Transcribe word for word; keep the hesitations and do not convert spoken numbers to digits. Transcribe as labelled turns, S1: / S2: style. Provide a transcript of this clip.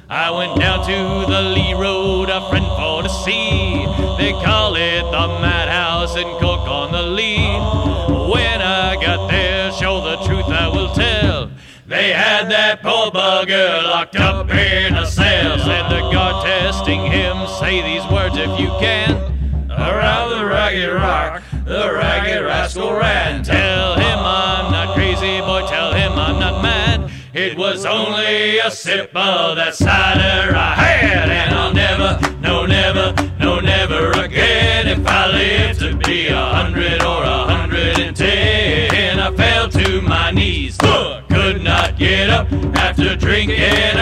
S1: I went down to the Lee Road, a friend for to see. They call it the Madhouse in Cook on the Lee. When I got there, show the truth I will tell. They had that poor bugger locked up in a cell. Said the guard testing him, say these words if you can. Around the Ragged Rock, the ragged rascal ran. Tell him I'm not crazy, boy, tell him I'm not mad. It was only a sip of that cider I had. And I'll never, no never, no never again. If I live to be a hundred or a hundred and ten. I fell to my knees, could not get up after drinking